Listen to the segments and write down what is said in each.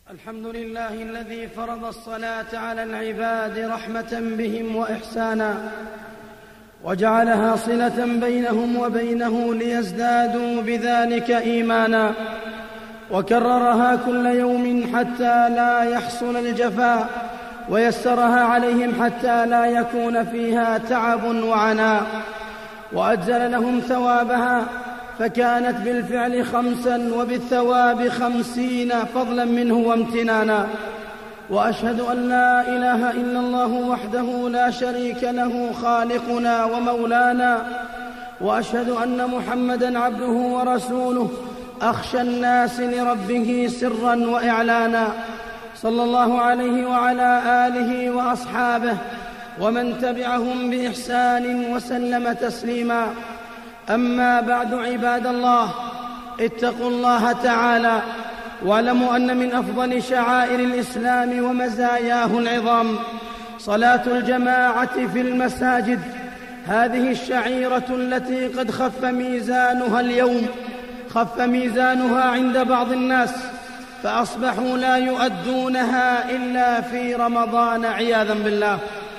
الحمد لله الذي فرض الصلاة على العباد رحمة بهم وإحسانا، وجعلها صلة بينهم وبينه ليزدادوا بذلك إيمانا، وكررها كل يوم حتى لا يحصل الجفاء، ويسرها عليهم حتى لا يكون فيها تعب وعناء، وأجزل لهم ثوابها، فكانت بالفعل 5 وبالثواب 50 فضلا منه وامتنانا. وأشهد أن لا إله إلا الله وحده لا شريك له خالقنا ومولانا، وأشهد أن محمدًا عبده ورسوله أخشى الناس لربه سرًا وإعلانا، صلى الله عليه وعلى آله وأصحابه ومن تبعهم بإحسان وسلم تسليما. أما بعد، عباد الله، اتقوا الله تعالى، واعلموا أن من أفضل شعائر الإسلام ومزاياه العظام صلاة الجماعة في المساجد. هذه الشعيرة التي قد خف ميزانها اليوم، خف ميزانها عند بعض الناس، فأصبحوا لا يؤدونها إلا في رمضان عياذا بالله،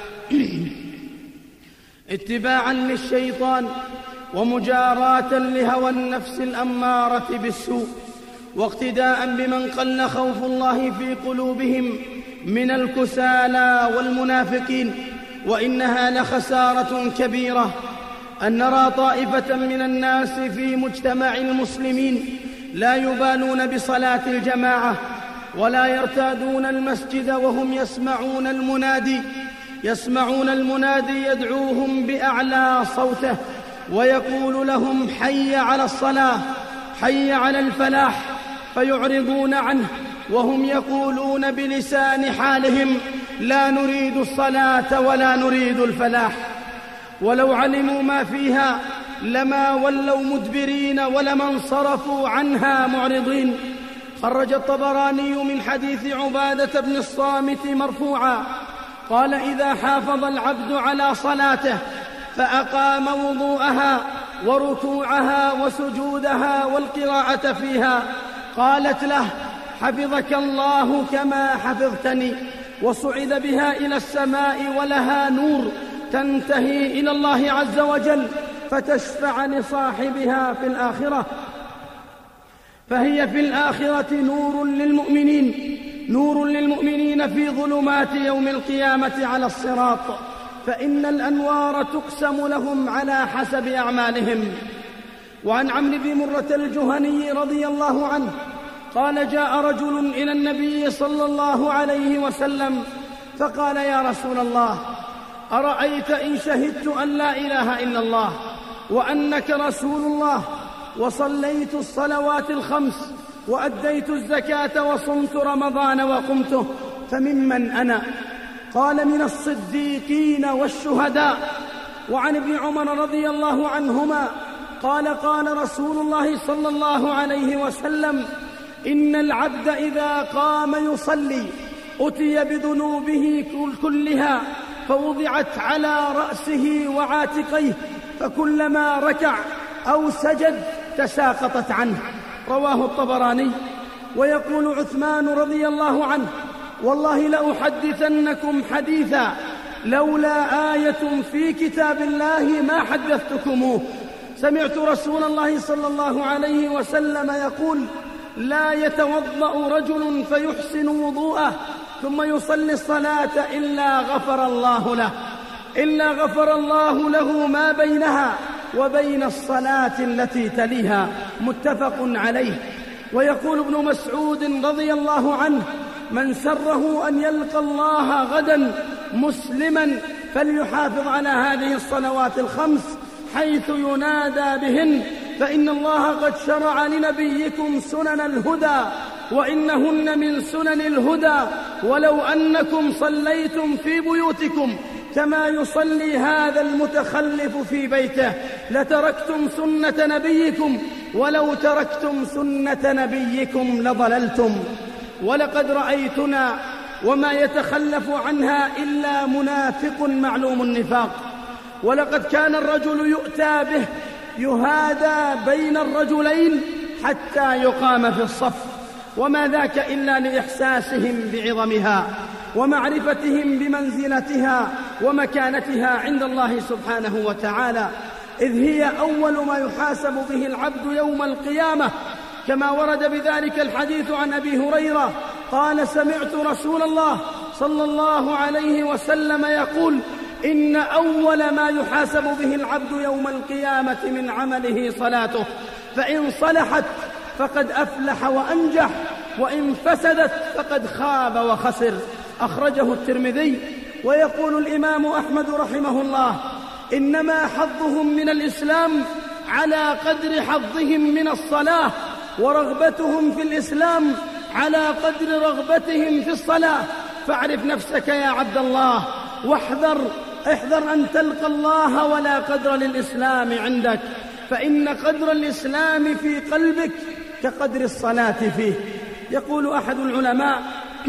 اتباعا للشيطان ومجاراة لهوى النفس الأمارة بالسوء، واقتداء بمن قل خوف الله في قلوبهم من الكسالى والمنافقين. وإنها لخسارة كبيرة أن نرى طائفة من الناس في مجتمع المسلمين لا يبالون بصلاة الجماعة، ولا يرتادون المسجد وهم يسمعون المنادي يدعوهم بأعلى صوته ويقول لهم حي على الصلاة، حي على الفلاح، فيعرضون عنه وهم يقولون بلسان حالهم لا نريد الصلاة ولا نريد الفلاح، ولو علموا ما فيها لما ولوا مدبرين ولما انصرفوا عنها معرضين. خرج الطبراني من حديث عبادة بن الصامت مرفوعا قال: إذا حافظ العبد على صلاته فأقام وضوءها وركوعها وسجودها والقراءة فيها، قالت له: حفظك الله كما حفظتني، وصعد بها إلى السماء ولها نور تنتهي إلى الله عز وجل فتشفع لصاحبها في الآخرة، فهي في الآخرة نور للمؤمنين في ظلمات يوم القيامة على الصراط، فإن الأنوار تقسم لهم على حسب أعمالهم. وعن عمرو بن مرة الجهني رضي الله عنه قال: جاء رجل إلى النبي صلى الله عليه وسلم فقال: يا رسول الله، أرأيت إن شهدت أن لا إله إلا الله وأنك رسول الله، وصليت الصلوات ال5 وأديت الزكاة وصمت رمضان وقمته، فممن أنا؟ قال: من الصديقين والشهداء. وعن ابن عمر رضي الله عنهما قال: قال رسول الله صلى الله عليه وسلم: إن العبد إذا قام يصلي أتي بذنوبه كلها فوضعت على رأسه وعاتقيه، فكلما ركع أو سجد تساقطت عنه. رواه الطبراني. ويقول عثمان رضي الله عنه: والله لأحدثنكم حديثا لولا آية في كتاب الله ما حدثتكموه. سمعت رسول الله صلى الله عليه وسلم يقول: لا يتوضأ رجل فيحسن وضوءه ثم يصلي الصلاة إلا غفر الله له ما بينها وبين الصلاة التي تليها. متفق عليه. ويقول ابن مسعود رضي الله عنه: من سره أن يلقى الله غدا مسلما فليحافظ على هذه الصلوات ال5 حيث ينادى بهن، فإن الله قد شرع لنبيكم سنن الهدى وإنهن من سنن الهدى، ولو أنكم صليتم في بيوتكم كما يصلي هذا المتخلف في بيته لتركتم سنة نبيكم، ولو تركتم سنة نبيكم لضللتم. ولقد رأيتنا وما يتخلف عنها إلا منافق معلوم النفاق. ولقد كان الرجل يؤتى به يهادى بين الرجلين حتى يقام في الصف، وما ذاك إلا لإحساسهم بعظمها ومعرفتهم بمنزلتها ومكانتها عند الله سبحانه وتعالى، إذ هي أول ما يحاسب به العبد يوم القيامة، كما ورد بذلك الحديث عن أبي هريرة قال: سمعت رسول الله صلى الله عليه وسلم يقول: إن أول ما يحاسب به العبد يوم القيامة من عمله صلاته، فإن صلحت فقد أفلح وأنجح، وإن فسدت فقد خاب وخسر. أخرجه الترمذي. ويقول الإمام أحمد رحمه الله: إنما حظهم من الإسلام على قدر حظهم من الصلاة، ورغبتهم في الإسلام على قدر رغبتهم في الصلاة. فاعرف نفسك يا عبد الله، احذر أن تلقى الله ولا قدر للإسلام عندك، فإن قدر الإسلام في قلبك كقدر الصلاة فيه. يقول أحد العلماء: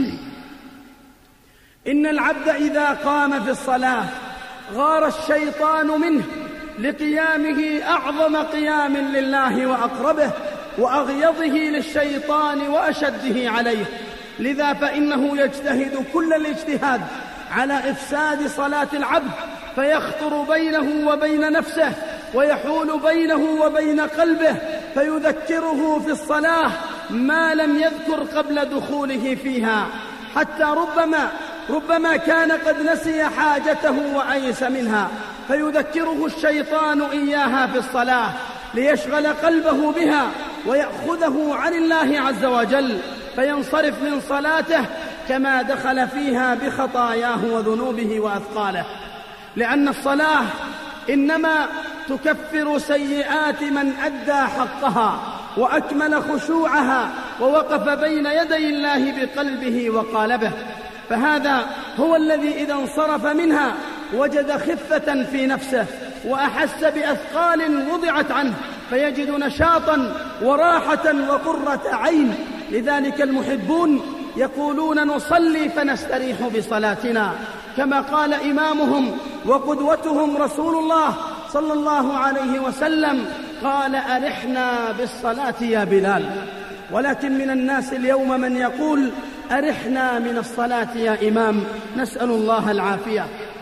إن العبد إذا قام في الصلاة غار الشيطان منه لقيامه أعظم قيام لله وأقربه، وأغيظه للشيطان وأشده عليه، لذا فإنه يجتهد كل الاجتهاد على إفساد صلاة العبد، فيخطر بينه وبين نفسه، ويحول بينه وبين قلبه، فيذكره في الصلاة ما لم يذكر قبل دخوله فيها، حتى ربما كان قد نسي حاجته وأيس منها، فيذكره الشيطان إياها في الصلاة ليشغل قلبه بها ويأخذه عن الله عز وجل، فينصرف من صلاته كما دخل فيها بخطاياه وذنوبه وأثقاله. لأن الصلاة إنما تكفر سيئات من أدى حقها وأكمل خشوعها ووقف بين يدي الله بقلبه وقالبه، فهذا هو الذي إذا انصرف منها وجد خفة في نفسه وأحس بأثقال وضعت عنه، فيجد نشاطا وراحة وقرة عين. لذلك المحبون يقولون: نصلي فنستريح بصلاتنا، كما قال إمامهم وقدوتهم رسول الله صلى الله عليه وسلم قال: أرحنا بالصلاة يا بلال. ولكن من الناس اليوم من يقول: أرحنا من الصلاة يا إمام. نسأل الله العافية.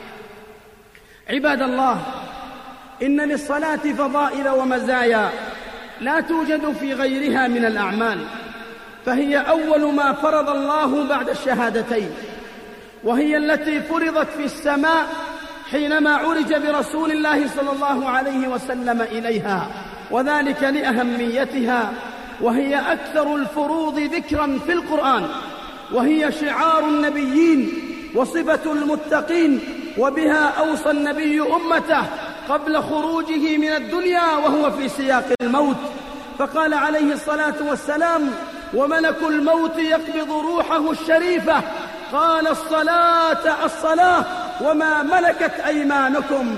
عباد الله، إن للصلاة فضائل ومزايا لا توجد في غيرها من الأعمال، فهي أول ما فرض الله بعد الشهادتين، وهي التي فرضت في السماء حينما عرج برسول الله صلى الله عليه وسلم إليها، وذلك لأهميتها، وهي أكثر الفروض ذكرا في القرآن، وهي شعار النبيين وصفة المتقين، وبها أوصى النبي أمته قبل خروجه من الدنيا وهو في سياق الموت، فقال عليه الصلاة والسلام: وملك الموت يقبض روحه الشريفة، قال: الصلاة وما ملكت أيمانكم،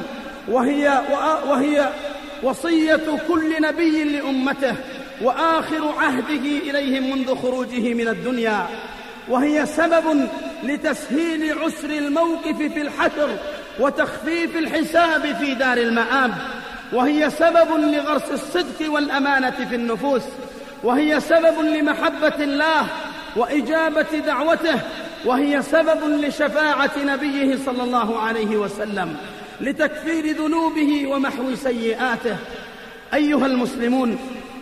وهي وصية كل نبي لأمته، وآخر عهده إليهم منذ خروجه من الدنيا، وهي سبب لتسهيل عسر الموقف في الحشر وتخفيف الحساب في دار المآب، وهي سبب لغرس الصدق والأمانة في النفوس، وهي سبب لمحبة الله وإجابة دعوته، وهي سبب لشفاعة نبيه صلى الله عليه وسلم لتكفير ذنوبه ومحو سيئاته. أيها المسلمون،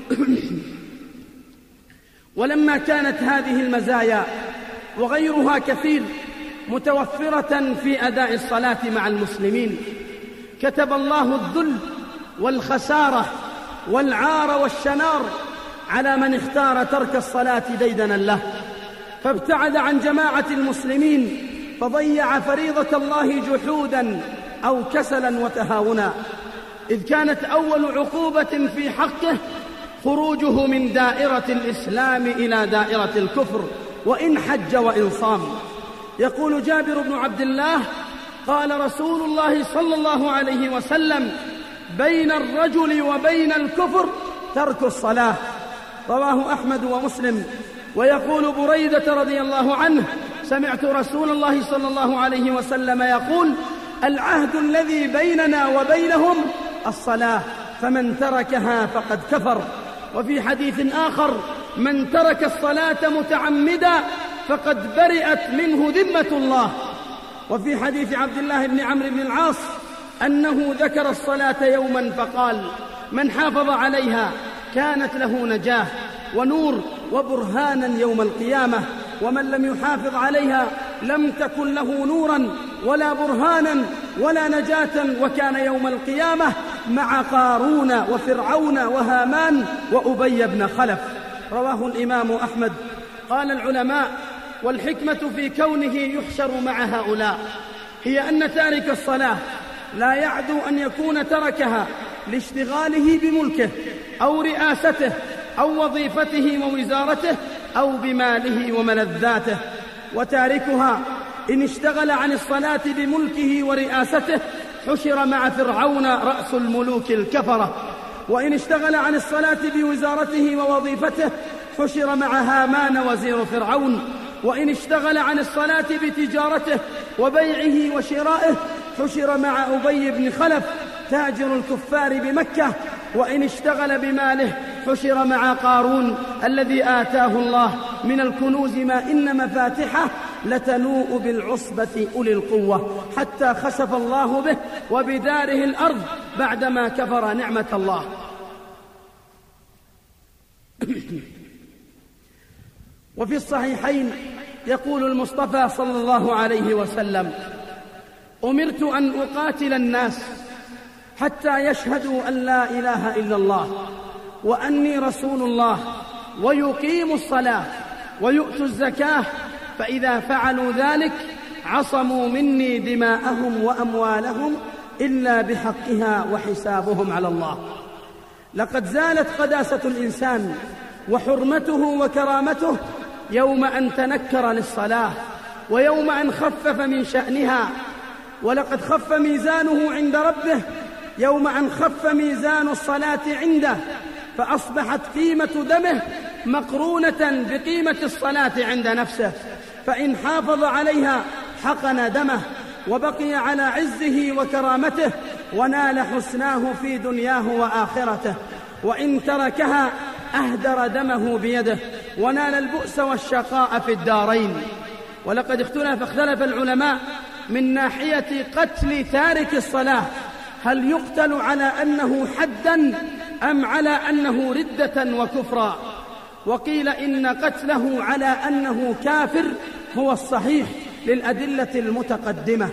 ولما كانت هذه المزايا وغيرها كثير متوفرة في أداء الصلاة مع المسلمين، كتب الله الذل والخسارة والعار والشنار على من اختار ترك الصلاة ديدنا له، فابتعد عن جماعة المسلمين، فضيع فريضة الله جحودا أو كسلا وتهاونا، إذ كانت أول عقوبة في حقه خروجه من دائرة الإسلام إلى دائرة الكفر، وإن حج وإن صام. يقول جابر بن عبد الله: قال رسول الله صلى الله عليه وسلم: بين الرجل وبين الكفر ترك الصلاة. رواه أحمد ومسلم. ويقول بريدة رضي الله عنه: سمعت رسول الله صلى الله عليه وسلم يقول: العهد الذي بيننا وبينهم الصلاة، فمن تركها فقد كفر. وفي حديث آخر: من ترك الصلاة متعمدا فقد برئت منه ذمة الله. وفي حديث عبد الله بن عمرو بن العاص أنه ذكر الصلاة يوما فقال: من حافظ عليها كانت له نجاة ونور وبرهانا يوم القيامة، ومن لم يحافظ عليها لم تكن له نورا ولا برهانا ولا نجاة، وكان يوم القيامة مع قارون وفرعون وهامان وأبي بن خلف. رواه الإمام أحمد. قال العلماء: والحكمة في كونه يحشر مع هؤلاء هي أن تارك الصلاة لا يعدو أن يكون تركها لاشتغاله بملكه أو رئاسته أو وظيفته ووزارته أو بماله وملذاته، وتاركها إن اشتغل عن الصلاة بملكه ورئاسته حشر مع فرعون رأس الملوك الكفرة، وإن اشتغل عن الصلاة بوزارته ووظيفته حشر مع هامان وزير فرعون، وإن اشتغل عن الصلاة بتجارته وبيعه وشرائه حشر مع أبي بن خلف تاجر الكفار بمكة، وإن اشتغل بماله حشر مع قارون الذي آتاه الله من الكنوز ما إن مفاتحه لتنوء بالعصبة أولي القوة، حتى خسف الله به وبداره الأرض بعدما كفر نعمة الله. وفي الصحيحين يقول المصطفى صلى الله عليه وسلم: أمرت أن أقاتل الناس حتى يشهدوا أن لا إله إلا الله وأني رسول الله ويقيموا الصلاة ويؤتوا الزكاة، فإذا فعلوا ذلك عصموا مني دماءهم وأموالهم إلا بحقها وحسابهم على الله. لقد زالت قداسة الإنسان وحرمته وكرامته يوم أن تنكر للصلاة ويوم أن خفف من شأنها، ولقد خف ميزانه عند ربه يوم أن خف ميزان الصلاة عنده، فأصبحت قيمة دمه مقرونة بقيمة الصلاة عند نفسه، فإن حافظ عليها حقن دمه وبقي على عزه وكرامته ونال حسناه في دنياه وآخرته، وإن تركها أهدر دمه بيده ونال البؤس والشقاء في الدارين. ولقد اختلف العلماء من ناحية قتل تارك الصلاة، هل يقتل على أنه حدا أم على أنه ردة وكفرا؟ وقيل إن قتله على أنه كافر هو الصحيح للأدلة المتقدمة.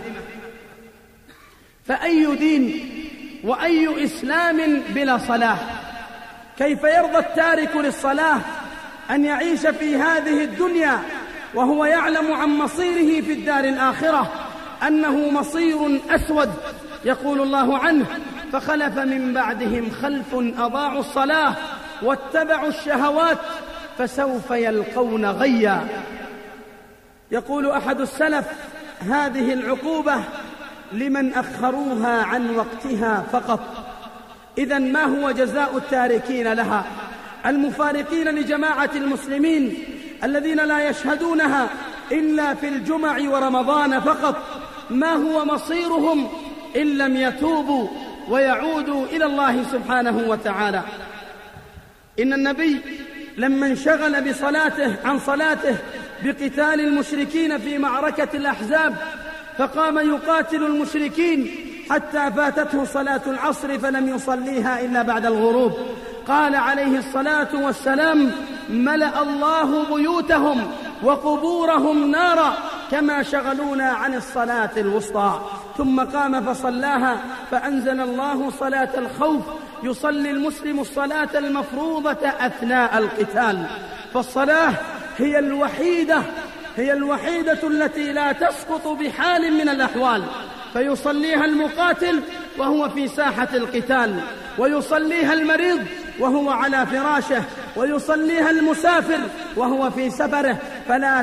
فأي دين وأي إسلام بلا صلاة؟ كيف يرضى التارك للصلاة أن يعيش في هذه الدنيا وهو يعلم عن مصيره في الدار الآخرة أنه مصير أسود؟ يقول الله عنه: فخلف من بعدهم خلف أضاعوا الصلاة واتبعوا الشهوات فسوف يلقون غيا. يقول أحد السلف: هذه العقوبة لمن أخروها عن وقتها فقط. إذن ما هو جزاء التاركين لها، المفارقين لجماعة المسلمين الذين لا يشهدونها إلا في الجمع ورمضان فقط؟ ما هو مصيرهم إن لم يتوبوا ويعودوا إلى الله سبحانه وتعالى؟ إن النبي لما انشغل بصلاته عن صلاته بقتال المشركين في معركة الأحزاب فقام يقاتل المشركين حتى فاتته صلاة العصر فلم يصليها إلا بعد الغروب، قال عليه الصلاة والسلام: ملأ الله بيوتهم وقبورهم نارا كما شغلونا عن الصلاة الوسطى. ثم قام فصلاها فأنزل الله صلاة الخوف، يصلي المسلم الصلاة المفروضة أثناء القتال. فالصلاة هي الوحيدة التي لا تسقط بحال من الأحوال، فيصليها المقاتل وهو في ساحة القتال، ويصليها المريض وهو على فراشه، ويصليها المسافر وهو في سفره، فلا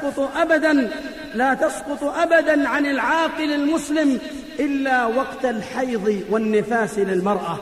تسقط أبدا عن العاقل المسلم إلا وقت الحيض والنفاس للمرأة.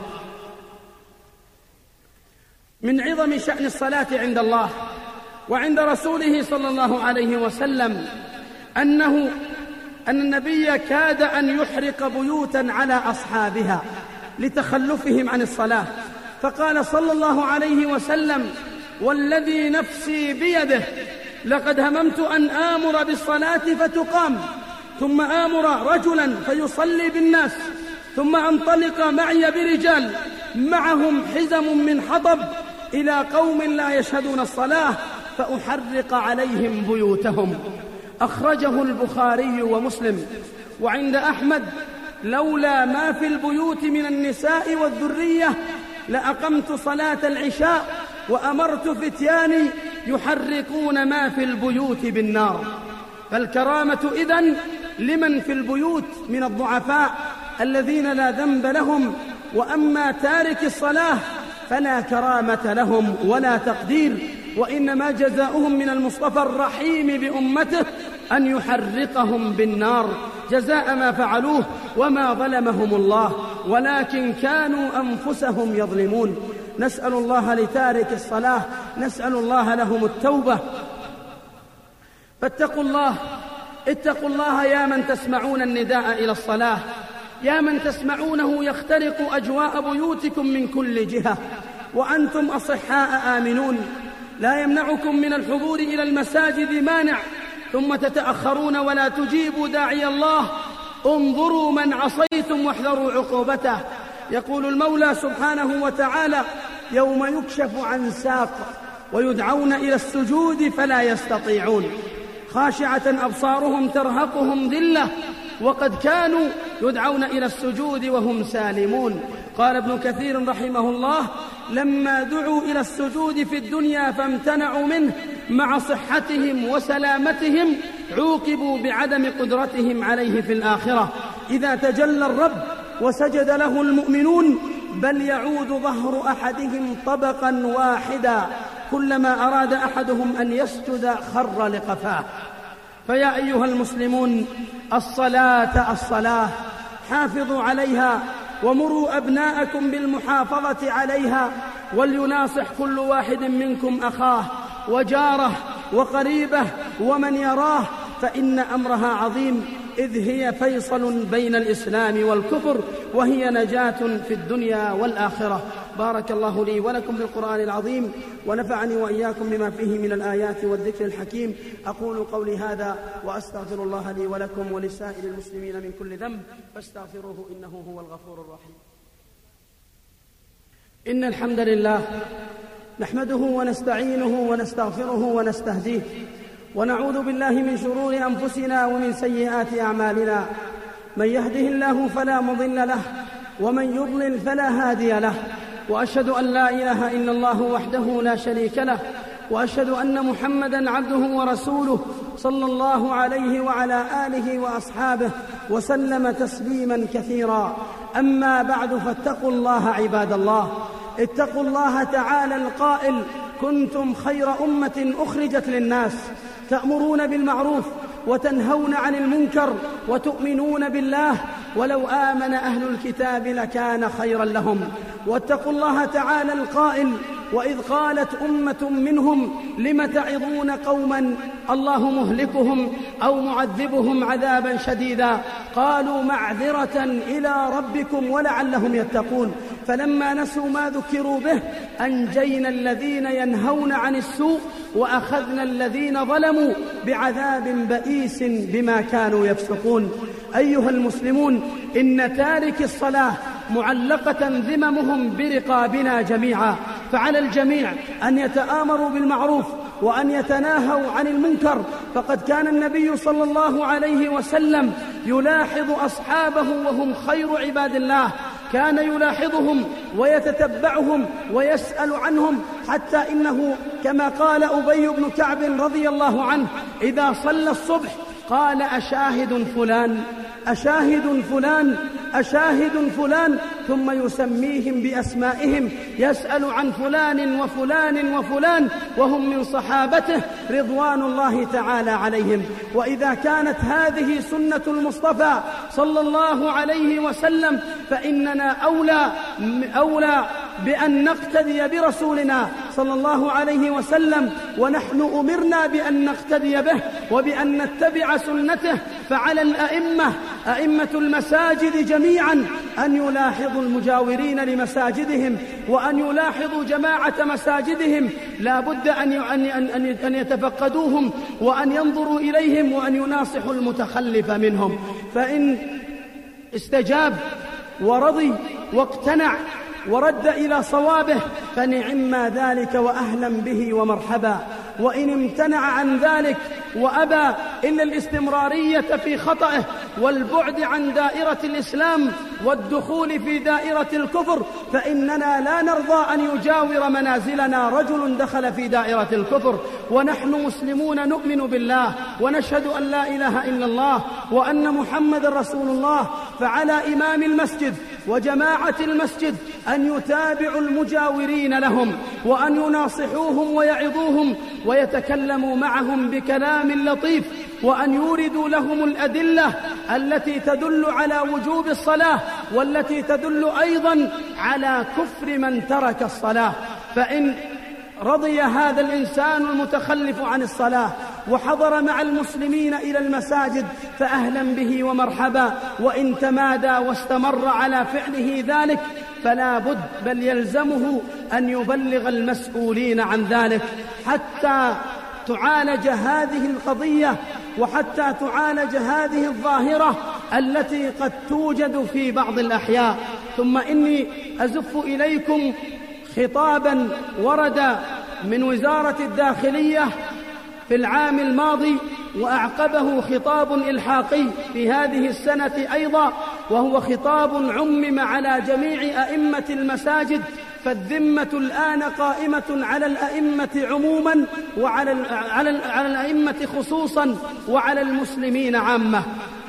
من عظم شأن الصلاة عند الله وعند رسوله صلى الله عليه وسلم أن النبي كاد أن يحرق بيوتا على أصحابها لتخلفهم عن الصلاة، فقال صلى الله عليه وسلم: والذي نفسي بيده لقد هممت أن آمر بالصلاة فتقام، ثم آمر رجلا فيصلي بالناس، ثم أنطلق معي برجال معهم حزم من حطب إلى قوم لا يشهدون الصلاة فأحرق عليهم بيوتهم. أخرجه البخاري ومسلم. وعند أحمد: لولا ما في البيوت من النساء والذرية لأقمت صلاة العشاء وأمرت فتياني يحرقون ما في البيوت بالنار. فالكرامة إذن لمن في البيوت من الضعفاء الذين لا ذنب لهم، وأما تارك الصلاة فلا كرامة لهم ولا تقدير، وإنما جزاؤهم من المصطفى الرحيم بأمته أن يحرقهم بالنار جزاء ما فعلوه، وما ظلمهم الله ولكن كانوا أنفسهم يظلمون. نسأل الله لتارك الصلاة، نسأل الله لهم التوبة. فاتقوا الله، اتقوا الله يا من تسمعون النداء إلى الصلاة، يا من تسمعونه يخترق أجواء بيوتكم من كل جهة وأنتم أصحاء آمنون، لا يمنعكم من الحضور إلى المساجد مانع، ثم تتأخرون ولا تجيبوا داعي الله. انظروا من عصيتم واحذروا عقوبته. يقول المولى سبحانه وتعالى: يوم يكشف عن ساق ويدعون إلى السجود فلا يستطيعون، خاشعة أبصارهم ترهقهم ذلة وقد كانوا يدعون إلى السجود وهم سالمون. قال ابن كثير رحمه الله: لما دعوا إلى السجود في الدنيا فامتنعوا منه مع صحتهم وسلامتهم عوقبوا بعدم قدرتهم عليه في الآخرة. إذا تجلى الرب وسجد له المؤمنون بل يعود ظهر أحدهم طبقا واحدا، كلما أراد أحدهم أن يسجد خر لقفاه. فيا أيها المسلمون، الصلاة الصلاة، حافظوا عليها ومروا أبناءكم بالمحافظة عليها، وليناصح كل واحد منكم أخاه وجاره وقريبه ومن يراه، فإن أمرها عظيم، إذ هي فيصل بين الإسلام والكفر، وهي نجاة في الدنيا والآخرة. بارك الله لي ولكم بالقرآن العظيم، ونفعني وإياكم بما فيه من الآيات والذكر الحكيم. أقول قولي هذا وأستغفر الله لي ولكم ولسائر المسلمين من كل ذنب، فاستغفروه إنه هو الغفور الرحيم. إن الحمد لله نحمده ونستعينه ونستغفره ونستهديه، ونعوذ بالله من شرور أنفسنا ومن سيئات أعمالنا. من يهده الله فلا مضل له، ومن يضلل فلا هادي له، وأشهد أن لا إله إلا الله وحده لا شريك له، وأشهد أن محمدًا عبده ورسوله صلى الله عليه وعلى آله وأصحابه وسلم تسليمًا كثيرا. أما بعد، فاتقوا الله عباد الله، اتقوا الله تعالى القائل: كنتم خير أمة أخرجت للناس تأمرون بالمعروف وتنهون عن المنكر وتؤمنون بالله، ولو آمن أهل الكتاب لكان خيرا لهم. واتقوا الله تعالى القائل: وإذ قالت أمة منهم لم تعظون قوما الله مهلكهم أو معذبهم عذابا شديدا قالوا معذرة إلى ربكم ولعلهم يتقون. فلما نسوا ما ذكروا به أنجينا الذين ينهون عن السوء وأخذنا الذين ظلموا بعذاب بئيس بما كانوا يفسقون. أيها المسلمون، إن تارك الصلاة معلقة ذممهم برقابنا جميعا، فعلى الجميع أن يتآمروا بالمعروف وأن يتناهوا عن المنكر. فقد كان النبي صلى الله عليه وسلم يلاحظ أصحابه وهم خير عباد الله، كان يلاحظهم ويتتبعهم ويسأل عنهم، حتى إنه كما قال أبي بن كعب رضي الله عنه: إذا صلى الصبح قال: أشاهد فلان أشاهد فلان أشاهد فلان، ثم يسميهم بأسمائهم، يسأل عن فلان وفلان وفلان، وهم من صحابته رضوان الله تعالى عليهم. وإذا كانت هذه سنة المصطفى صلى الله عليه وسلم، فإننا أولى بأن نقتدي برسولنا صلى الله عليه وسلم، ونحن أمرنا بأن نقتدي به وبأن نتبع سنته. فعلى الأئمة أئمة المساجد جميعا أن يلاحظوا المجاورين لمساجدهم وأن يلاحظوا جماعة مساجدهم، لا بد أن يتفقدوهم وأن ينظروا إليهم وأن يناصحوا المتخلف منهم، فإن استجاب ورضي واقتنع ورد إلى صوابه فنعم ذلك وأهلا به ومرحبا، وإن امتنع عن ذلك وأبى إلا الاستمرارية في خطئه والبعد عن دائرة الإسلام والدخول في دائرة الكفر فإننا لا نرضى أن يجاور منازلنا رجل دخل في دائرة الكفر، ونحن مسلمون نؤمن بالله ونشهد أن لا إله إلا الله وأن محمد رسول الله، فعلى إمام المسجد وجماعة المسجد أن يتابعوا المجاورين لهم وأن يناصحوهم ويعظوهم ويتكلموا معهم بكلام لطيف، وأن يوردوا لهم الأدلة التي تدل على وجوب الصلاة والتي تدل أيضا على كفر من ترك الصلاة. فإن رضي هذا الإنسان المتخلف عن الصلاة وحضر مع المسلمين إلى المساجد فأهلا به ومرحبا، وإن تمادى واستمر على فعله ذلك فلا بد بل يلزمه أن يبلغ المسؤولين عن ذلك حتى تعالج هذه القضية وحتى تعالج هذه الظاهرة التي قد توجد في بعض الأحياء. ثم إني أزف إليكم خطابا ورد من وزارة الداخلية في العام الماضي وأعقبه خطاب إلحاقي في هذه السنة أيضا، وهو خطاب عمم على جميع أئمة المساجد، فالذمة الآن قائمة على الأئمة عموما وعلى الأئمة خصوصا وعلى المسلمين عامة.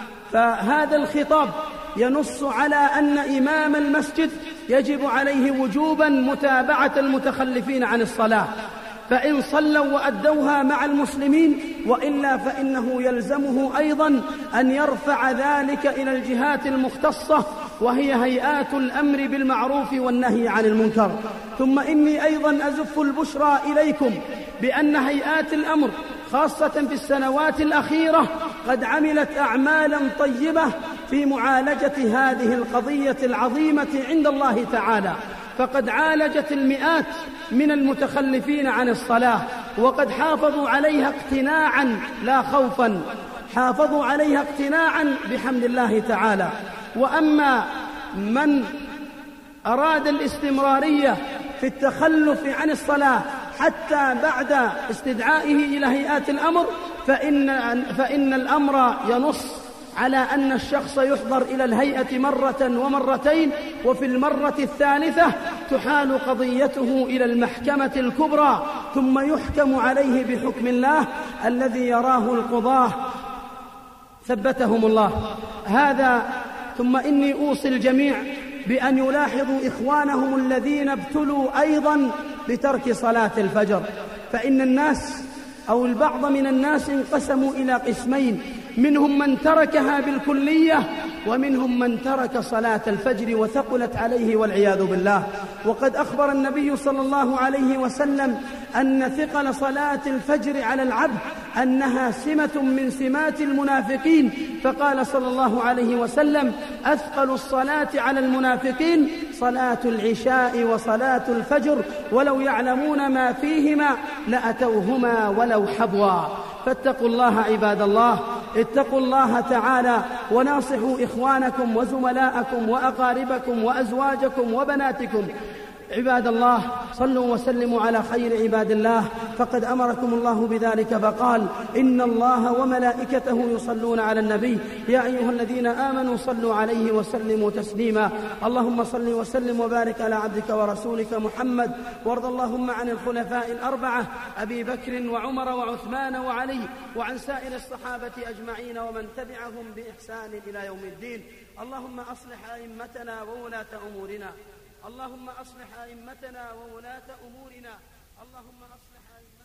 فهذا الخطاب ينص على أن إمام المسجد يجب عليه وجوبا متابعة المتخلفين عن الصلاة، فإن صلوا وأدوها مع المسلمين، وإلا فإنه يلزمه أيضا أن يرفع ذلك إلى الجهات المختصة وهي هيئات الأمر بالمعروف والنهي عن المنكر. ثم إني أيضا أزف البشرى إليكم بأن هيئات الأمر خاصة في السنوات الأخيرة قد عملت أعمالا طيبة في معالجة هذه القضية العظيمة عند الله تعالى، فقد عالجت المئات من المتخلفين عن الصلاة، وقد حافظوا عليها اقتناعا لا خوفا، حافظوا عليها اقتناعا بحمد الله تعالى. وأما من أراد الاستمرارية في التخلف عن الصلاة حتى بعد استدعائه إلى هيئات الأمر فإن الأمر ينص على أن الشخص يحضر إلى الهيئة مرة ومرتين، وفي المرة الثالثة تحال قضيته إلى المحكمة الكبرى ثم يحكم عليه بحكم الله الذي يراه القضاة ثبتهم الله. هذا ثم إني أوصي الجميع بأن يلاحظوا إخوانهم الذين ابتلوا أيضا بترك صلاة الفجر، فإن الناس أو البعض من الناس انقسموا إلى قسمين، منهم من تركها بالكلية ومنهم من ترك صلاة الفجر وثقلت عليه والعياذ بالله. وقد أخبر النبي صلى الله عليه وسلم أن ثقل صلاة الفجر على العبد أنها سمة من سمات المنافقين، فقال صلى الله عليه وسلم: أثقل الصلاة على المنافقين صلاة العشاء وصلاة الفجر ولو يعلمون ما فيهما لأتوهما ولو حبوا. فاتقوا الله عباد الله، اتقوا الله تعالى وناصحوا إخوانكم وزملاءكم وأقاربكم وأزواجكم وبناتكم. عباد الله، صلوا وسلموا على خير عباد الله، فقد أمركم الله بذلك فقال: إن الله وملائكته يصلون على النبي يا أيها الذين آمنوا صلوا عليه وسلموا تسليما. اللهم صل وسلم وبارك على عبدك ورسولك محمد، وارض اللهم عن الخلفاء الأربعة أبي بكر وعمر وعثمان وعلي، وعن سائر الصحابة أجمعين ومن تبعهم بإحسان إلى يوم الدين. اللهم أصلح أئمتنا وولاة أمورنا، اللهم أصلح أئمتنا وولاة أمورنا، اللهم أصلح أئمتنا